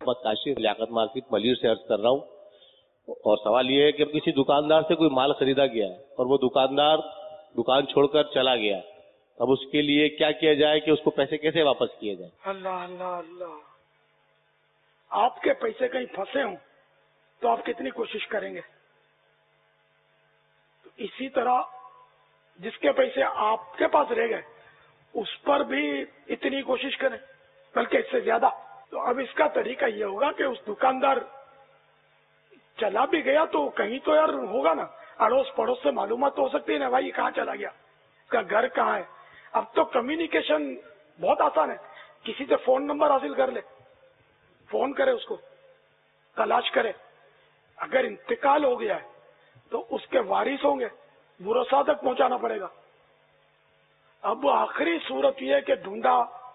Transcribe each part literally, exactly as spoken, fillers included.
محمد Kashif Liaquat market Malir سے عرض کر رہا ہوں، اور سوال یہ ہے کہ کسی دکاندار سے کوئی مال خریدا گیا ہے اور وہ دکاندار دکان چھوڑ کر چلا گیا، اب اس کے لیے کیا کیا جائے کہ اس کو پیسے کیسے واپس کیے جائیں؟ اللہ اللہ اللہ، آپ کے پیسے کہیں پھنسے ہوں تو آپ کتنی کوشش کریں گے؟ تو اسی طرح جس کے پیسے آپ کے پاس رہ گئے اس پر بھی اتنی کوشش کریں، بلکہ اس سے زیادہ۔ تو اب اس کا طریقہ یہ ہوگا کہ اس دکاندار چلا بھی گیا تو کہیں تو یار ہوگا نا، اڑوس پڑوس سے معلومات تو ہو سکتی ہے نا، بھائی کہاں چلا گیا، اس کا گھر کہاں ہے۔ اب تو کمیونیکیشن بہت آسان ہے، کسی سے فون نمبر حاصل کر لے، فون کرے، اس کو تلاش کرے، اگر انتقال ہو گیا ہے تو اس کے وارث ہوں گے، ورثاء تک پہنچانا پڑے گا۔ اب آخری صورت یہ ہے کہ ڈھونڈا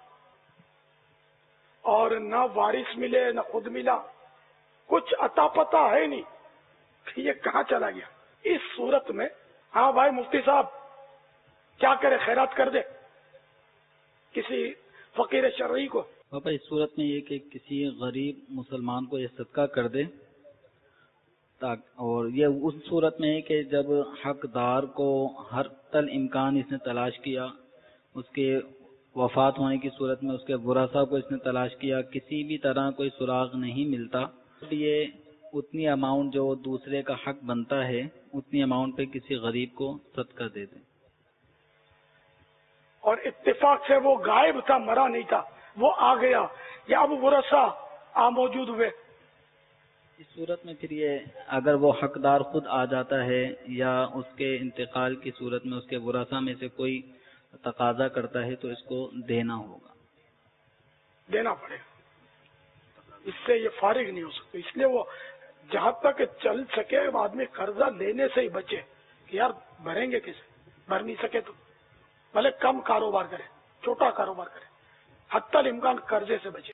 اور نہ وارث ملے نہ خود ملا، کچھ عطا پتہ ہے نہیں کہ یہ کہاں چلا گیا۔ اس صورت میں ہاں بھائی مفتی صاحب کیا کرے، خیرات کر دے کسی فقیر شرعی کو۔ پاپا اس صورت میں یہ کہ کسی غریب مسلمان کو یہ صدقہ کر دے، اور یہ اس صورت میں ہے کہ جب حقدار کو ہر تل امکان اس نے تلاش کیا، اس کے وفات ہونے کی صورت میں اس کے ورثاء کو اس نے تلاش کیا، کسی بھی طرح کوئی سراغ نہیں ملتا، یہ اتنی اماؤنٹ جو دوسرے کا حق بنتا ہے اتنی اماؤنٹ پہ کسی غریب کو صدقہ دے دیں۔ اور اتفاق سے وہ غائب تھا، مرا نہیں تھا، وہ آ گیا، یا اب ورثاء آ موجود ہوئے، اس صورت میں پھر یہ اگر وہ حقدار خود آ جاتا ہے یا اس کے انتقال کی صورت میں اس کے ورثاء میں سے کوئی تقاضا کرتا ہے تو اس کو دینا ہوگا، دینا پڑے گا، اس سے یہ فارغ نہیں ہو سکتا۔ اس لیے وہ جہاں تک چل سکے آدمی قرضہ لینے سے ہی بچے کہ یار بھریں گے کسے، بھر نہیں سکے تو بھلے کم کاروبار کرے، چھوٹا کاروبار کرے، حتی الامکان قرضے سے بچے۔